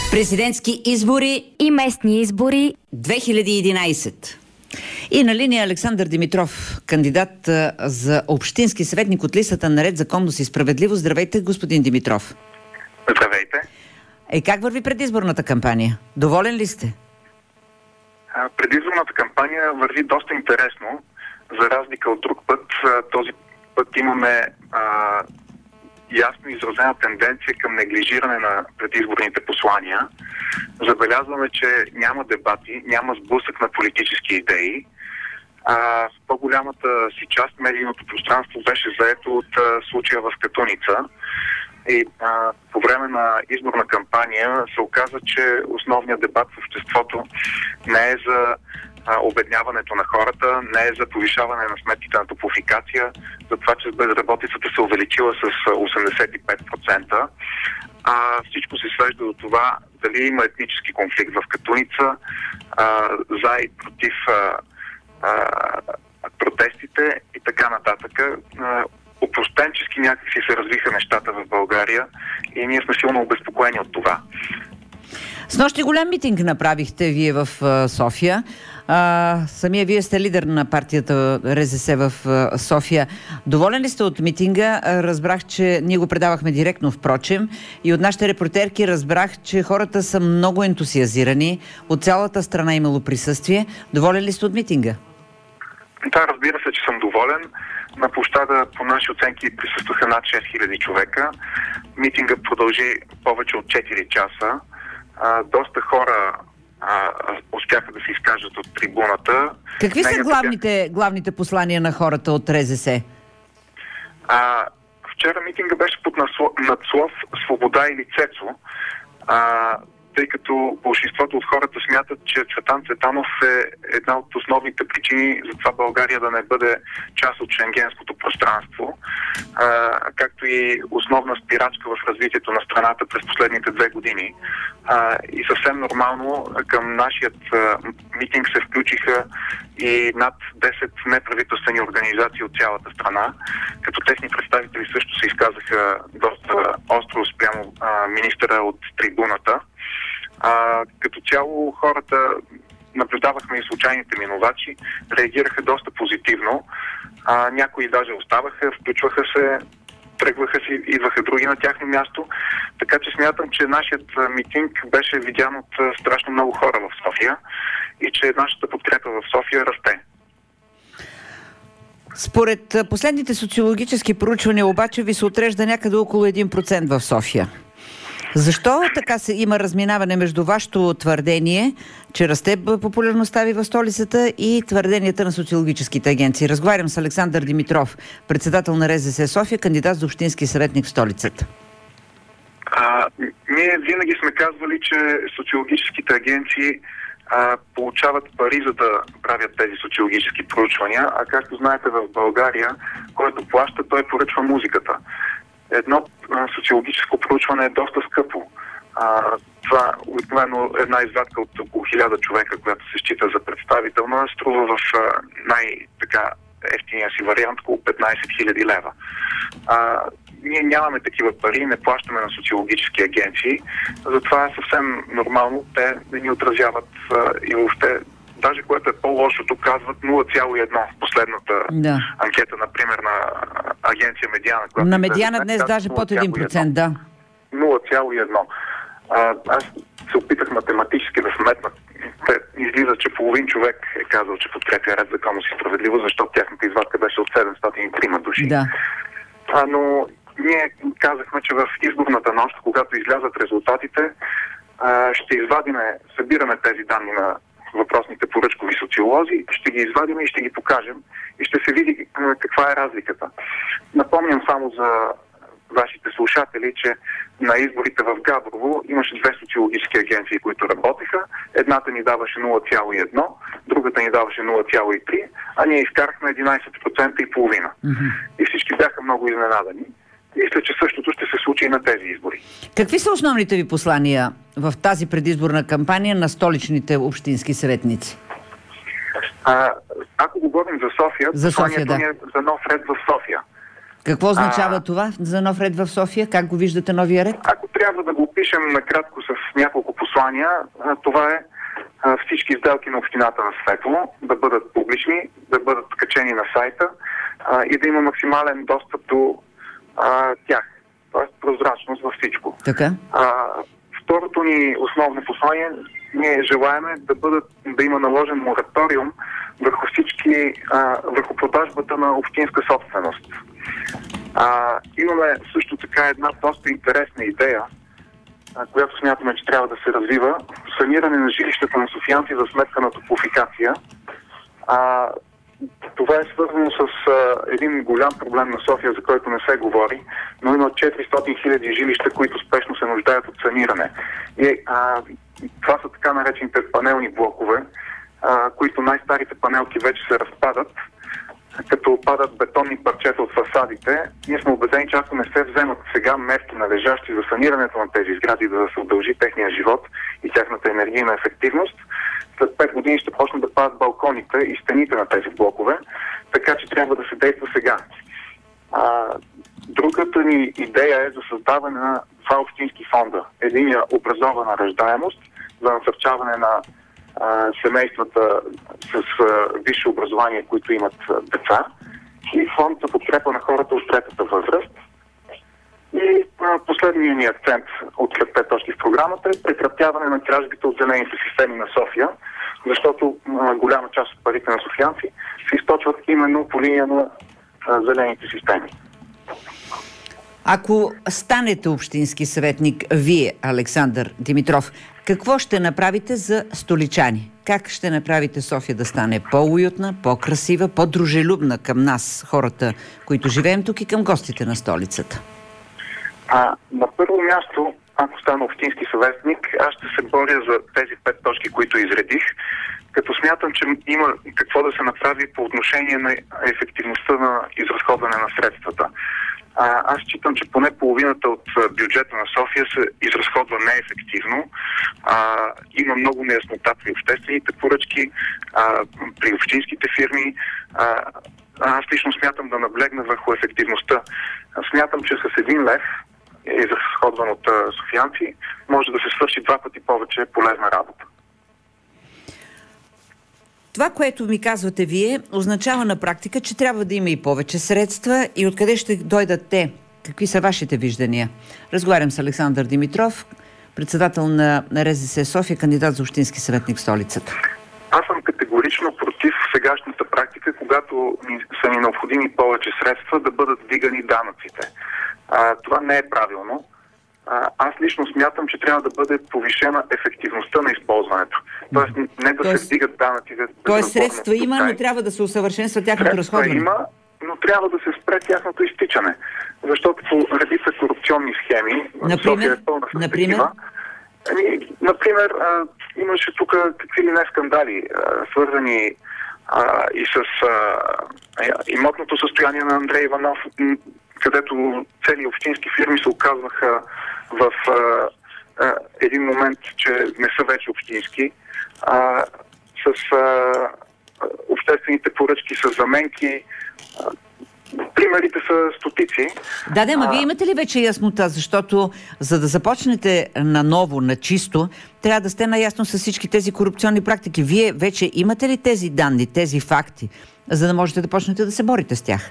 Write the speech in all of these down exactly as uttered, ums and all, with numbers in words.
Президентски избори и местни избори две хиляди и единайсет. И на линия Александър Димитров, кандидат за общински съветник от листата на Ред, законност и справедливост. Здравейте, господин Димитров. Здравейте. Е, как върви предизборната кампания? Доволен ли сте? А, предизборната кампания върви доста интересно. За разлика от друг път, този път имаме а, ясно изразена тенденция към неглижиране на предизборните послания. Забелязваме, че няма дебати, няма сблъсък на политически идеи. А, в по-голямата си част медийното пространство беше заето от а, случая в Катуница. И а, по време на изборна кампания се оказа, че основният дебат в обществото не е за а, обедняването на хората, не е за повишаване на сметките на топлофикация, за това, че безработицата се увеличила с осемдесет и пет процента. А всичко се свежда до това дали има етнически конфликт в Катуница, а, за и против а, а, протестите и така нататък. А, Опростенчески някакси се развиха нещата в България и ние сме силно обезпокоени от това. Снощи голям митинг направихте вие в а, София. А, самия вие сте лидер на партията РЗС в а, София. Доволен ли сте от митинга? А, разбрах, че ние го предавахме директно, впрочем, и от нашите репортерки разбрах, че хората са много ентусиазирани. От цялата страна имало присъствие. Доволен ли сте от митинга? Да, разбира се, че съм доволен. На площада по наши оценки присъстваха над шест хиляди човека. Митингът продължи повече от четири часа. А, доста хора а, успяха да се изкажат от трибуната. Какви са главните, главните послания на хората от РЗС? А, вчера митинга беше под надслов "Свобода или Цецо", а, тъй като большинството от хората смятат, че Цветан Цветанов е една от основните причини за това България да не бъде част от шенгенското пространство, а, както и основна спирачка в развитието на страната през последните две години. А, и съвсем нормално към нашият а, митинг се включиха и над десет неправителствени организации от цялата страна, като техни представители също се изказаха доста остро спрямо а, министъра от трибуната. А, като цяло хората, наблюдавахме и случайните минувачи, реагираха доста позитивно. А, някои даже оставаха, включваха се, тръгваха си, идваха други на тяхно място. Така че смятам, че нашият митинг беше видян от страшно много хора в София и че нашата подкрепа в София расте. Според последните социологически проучвания обаче ви се отрежда някъде около един процент в София. Защо така се има разминаване между вашето твърдение, че расте популярността ви в столицата, и твърденията на социологическите агенции? Разговарям с Александър Димитров, председател на РЗС София, кандидат за общински съветник в столицата. А, ние винаги сме казвали, че социологическите агенции а, получават пари, за да правят тези социологически проучвания, а както знаете в България, който плаща, той поръчва музиката. Едно а, социологическо проучване е доста скъпо. А, това обикновено една извадка от около хиляда човека, която се счита за представителна, струва в а, най-така ефтиния си вариант около петнайсет хиляди лева. А, ние нямаме такива пари, не плащаме на социологически агенции, затова е съвсем нормално те да ни отразяват а, и въобще. Даже което е по-лошото, казват нула цяло и едно в последната да. анкета, например, на агенция Медиана. На Медиана днес даже под един процент, да. нула цяло и едно. А, аз се опитах математически да сметна. Излиза, че половин човек е казал, че подкрепя Ред, законност и справедливост, защото тяхната извадка беше от седемстотин и три души. Да. А, но ние казахме, че в изборната нощ, когато излязат резултатите, а, ще извадиме, събираме тези данни на въпросните поръчкови социолози, ще ги извадим и ще ги покажем и ще се види каква е разликата. Напомням само за вашите слушатели, че на изборите в Габрово имаше две социологически агенции, които работеха. Едната ни даваше нула цяло и едно, другата ни даваше нула цяло и три, а ние изкарахме единайсет процента и половина. Mm-hmm. И всички бяха много изненадани. Мисля, че същото ще се случи и на тези избори. Какви са основните ви послания в тази предизборна кампания на столичните общински съветници? А, ако говорим за София, за София, да. Е за нов ред в София. Какво означава А, това за нов ред в София? Как го виждате новия ред? Ако трябва да го опишем накратко с няколко послания, това е всички сделки на общината на Светло да бъдат публични, да бъдат качени на сайта а, и да има максимален достъп до а, тях. Тоест прозрачност във всичко. Така. А, второто ни основно послание, ние желаеме да, бъдат, да има наложен мораториум върху всички, а, върху продажбата на общинска собственост. А, имаме също така една доста интересна идея, а, която смятаме, че трябва да се развива. Саниране на жилищата на софиянци за сметка на топлофикация. А, това е свързано с а, един голям проблем на София, за който не се говори, но има четиристотин хиляди жилища, които спешно се нуждаят от саниране. И а, това са така наречените панелни блокове, а, които най-старите панелки вече се разпадат, като падат бетонни парчета от фасадите. Ние сме убедени, че ако не се вземат сега мерки належащи за санирането на тези сгради, да се удължи техния живот и тяхната енергийна ефективност, след пет години ще почнат да падат балконите и стените на тези блокове, така че трябва да се действа сега. А, другата ни идея е за създаване на два общински фонда. Единия образована раждаемост за насърчаване на а, семействата с а, висше образование, които имат а, деца, и фонд за подкрепа на хората от третата възраст. И а, последният ни акцент от петте точки в програмата е прекратяване на кражбите от зелените системи на София, защото а, голяма част от парите на софиянци се източват именно по линия на а, зелените системи. Ако станете общински съветник, вие, Александър Димитров, какво ще направите за столичани? Как ще направите София да стане по-уютна, по-красива, по-дружелюбна към нас, хората, които живеем тук, и към гостите на столицата? А, на първо място, ако стана общински съветник, аз ще се боря за тези пет точки, които изредих, като смятам, че има какво да се направи по отношение на ефективността на изразходване на средствата. А, аз считам, че поне половината от бюджета на София се изразходва неефективно. А, има много неяснота при обществените поръчки, а, при общинските фирми. А, аз лично смятам да наблегна върху ефективността. Смятам, че с един лев, изразходван от софиянци, може да се свърши два пъти повече полезна работа. Това, което ми казвате вие, означава на практика, че трябва да има и повече средства. И откъде ще дойдат те? Какви са вашите виждания? Разговарям с Александър Димитров, председател на РЗС София, кандидат за общински съветник в столицата. Аз съм категорично против сегашната практика, когато са ни необходими повече средства, да бъдат вдигани данъците. А, това не е правилно. А, аз лично смятам, че трябва да бъде повишена ефективността на използването. Тоест не да Тоест, се вдигат данъците. Тоест средства има, но трябва да се усъвършенства тяхното разходване. Има, но трябва да се спре тяхното изтичане. Защото по редица корупционни схеми, например, София е пълна с например? такива. Ами, например, а, имаше тук какви ли не скандали, а, свързани а, и с а, имотното състояние на Андрей Иванов, където цели общински фирми се оказваха в а, а, един момент, че не са вече общински. А, с а, обществените поръчки, с заменки. А, примерите са стотици. Да, да, ма вие имате ли вече яснота? Защото за да започнете наново, на чисто, трябва да сте наясно с всички тези корупционни практики. Вие вече имате ли тези данни, тези факти, за да можете да почнете да се борите с тях?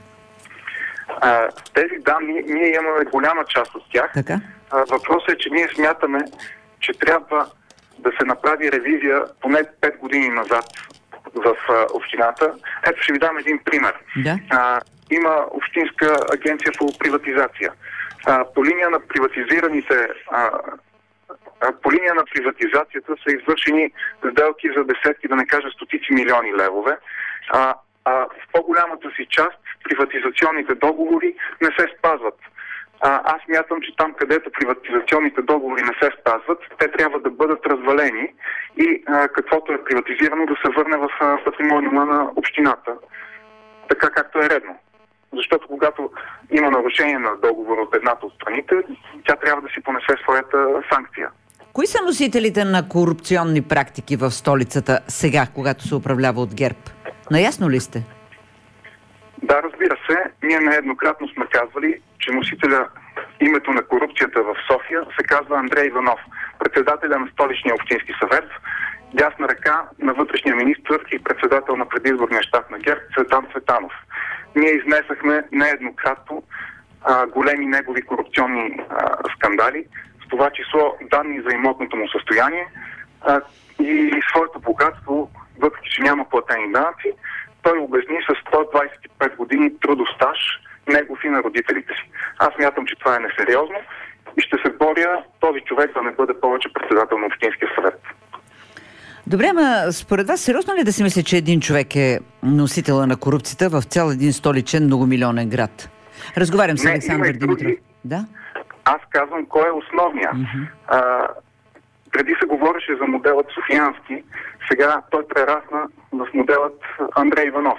А, тези данни, ние имаме голяма част от тях. Така? А, въпросът е, че ние смятаме, че трябва да се направи ревизия поне пет години назад в а, общината. Ето ще ви дам един пример. Да. А, има общинска агенция по приватизация. А, по линия на приватизираните а, а, по линия на приватизацията са извършени сделки за десетки, да не кажа стотици милиони левове. А, а в по-голямата си част приватизационните договори не се спазват. А, аз мятам, че там, където приватизационните договори не се спазват, те трябва да бъдат развалени и а, каквото е приватизирано да се върне в а, патримониума на общината, така както е редно. Защото когато има нарушение на договор от едната от страните, тя трябва да си понесе своята санкция. Кои са носителите на корупционни практики в столицата сега, когато се управлява от ГЕРБ? Наясно ли сте? Да, разбира се, ние нееднократно сме казвали, че носителя името на корупцията в София се казва Андрей Иванов, председателя на Столичния общински съвет, дясна ръка на вътрешния министър и председател на предизборния щаб на ГЕРБ Цветан Цветанов. Ние изнесахме нееднократно а, големи негови корупционни а, скандали, в това число данни за имотното му състояние а, и своето богатство, въпреки че няма платени данъци. Той обясни с сто двадесет и пет години трудов стаж, негов и на родителите си. Аз мятам, че това е несериозно и ще се боря този човек да не бъде повече председател на Общинския съвет. Добре, ама според вас сериозно ли да си мисли, че един човек е носителя на корупцията в цял един столичен многомилионен град? Разговарям с Не, Александър Димитров. Други. Да? Аз казвам кой е основният. Mm-hmm. А, преди се говореше за моделът Софиянски, сега той прерасна в моделът Андрей Иванов.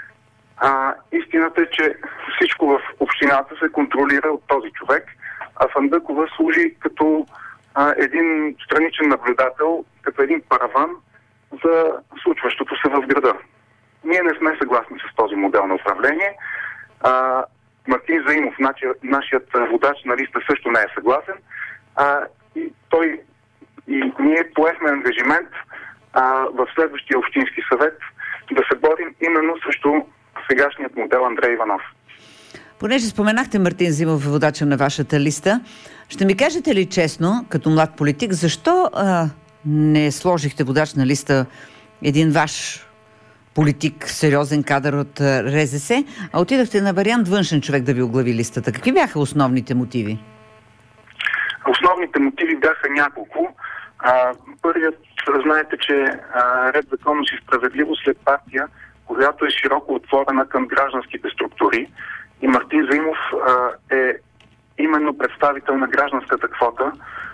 А, истината е, че всичко в общината се контролира от този човек, а Фандъкова служи като а, един страничен наблюдател, като един параван за случващото се в града. Ние не сме съгласни с този модел на управление. А, Мартин Заимов, нашият водач на листа, също не е съгласен. А, и той и ние поехме ангажимент а, в следващия общински съвет да се борим именно срещу сегашният модел Андрей Иванов. Понеже споменахте Мартин Заимов, водача на вашата листа, ще ми кажете ли честно, като млад политик, защо а, не сложихте водач на листа един ваш политик, сериозен кадър от РЗС, а отидахте на вариант външен човек да ви оглави листата? Какви бяха основните мотиви? Основните мотиви бяха няколко. А, първият, знаете, че а, Ред, законност и справедливост след партия, която е широко отворена към гражданските структури, и Мартин Заимов а, е именно представител на гражданската квота,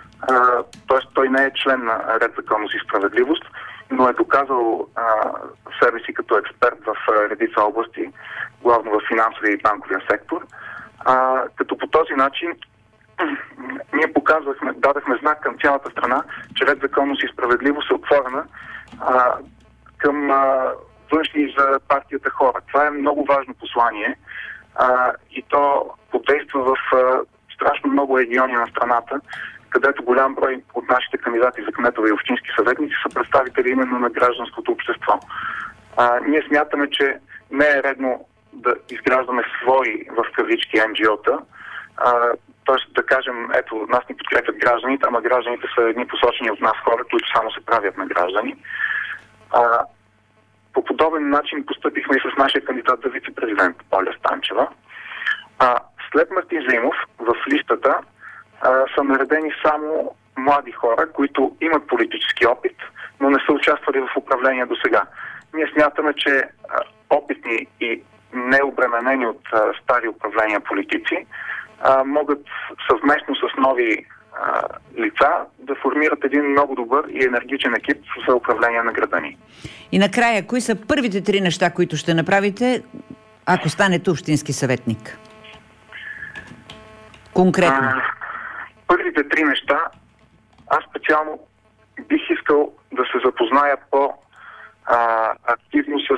т.е. той не е член на Ред, законност и справедливост, но е доказал а, себе си като експерт в а, редица области, главно в финансовия и банковия сектор. А, като по този начин ние показвахме, дадахме знак към цялата страна, че Ред, законност и справедливост е отворена а, към а, външни за партията хора. Това е много важно послание а, и то подейства в а, страшно много региони на страната, където голям брой от нашите кандидати за кметове и общински съветници са представители именно на гражданското общество. А, ние смятаме, че не е редно да изграждаме свои в кавички ен джи о-та, т.е. да кажем, ето, нас ни подкрепят гражданите, ама гражданите са едни посочени от нас хора, които само се правят на граждани. А, по подобен начин постъпихме и с нашия кандидат за вице-президент Оля Станчева. А, след Мартин Заимов в листата а, са наредени само млади хора, които имат политически опит, но не са участвали в управление до сега. Ние смятаме, че а, опитни и необременени от а, стари управления политици а, могат съвместно с нови а, лица да формират един много добър и енергичен екип за управление на града ни. И накрая, кои са първите три неща, които ще направите, ако станете общински съветник? Конкретно. А, първите три неща, аз специално бих искал да се запозная по-активно с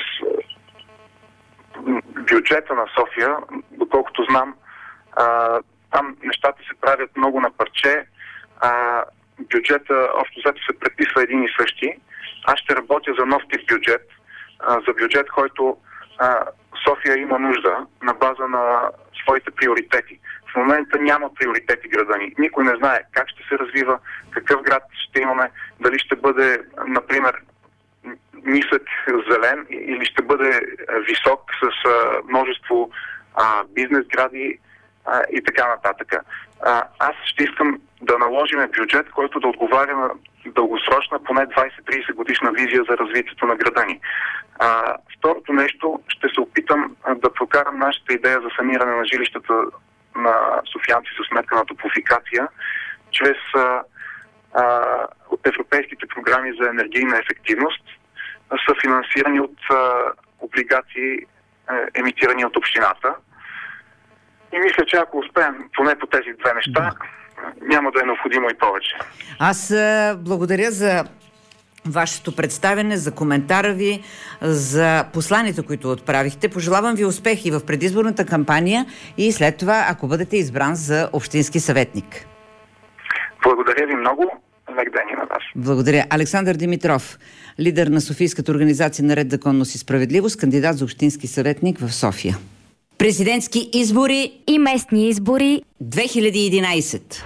бюджета на София. Доколкото знам, а, там нещата се правят много на парче. А, бюджета общо взето се предписва един и същи. Аз ще работя за нов тип бюджет, а, за бюджет, който а, София има нужда на база на своите приоритети. В момента няма приоритети града ни. Никой не знае как ще се развива, какъв град ще имаме, дали ще бъде, например, нисък, зелен или ще бъде висок с а, множество а, бизнес гради а, и така нататък. А, аз ще искам да наложим бюджет, който да отговаря на дългосрочна, поне двадесет-тридесет годишна визия за развитието на града ни. А, второто нещо, ще се опитам а, да прокарам нашата идея за саниране на жилищата на софиянци със сметка на топлофикация, чрез а, а, европейските програми за енергийна ефективност, са финансирани от а, облигации, е, емитирани от общината. И мисля, че ако успеем поне по тези две неща, няма да е необходимо и повече. Аз а, благодаря за вашето представяне, за коментара ви, за посланието, които отправихте. Пожелавам ви успехи в предизборната кампания и след това, ако бъдете избран за общински съветник. Благодаря ви много. Лек ден и на вас. Благодаря. Александър Димитров, лидер на Софийската организация на Ред, законност и справедливост, кандидат за общински съветник в София. Президентски избори и местни избори две хиляди и единайсет.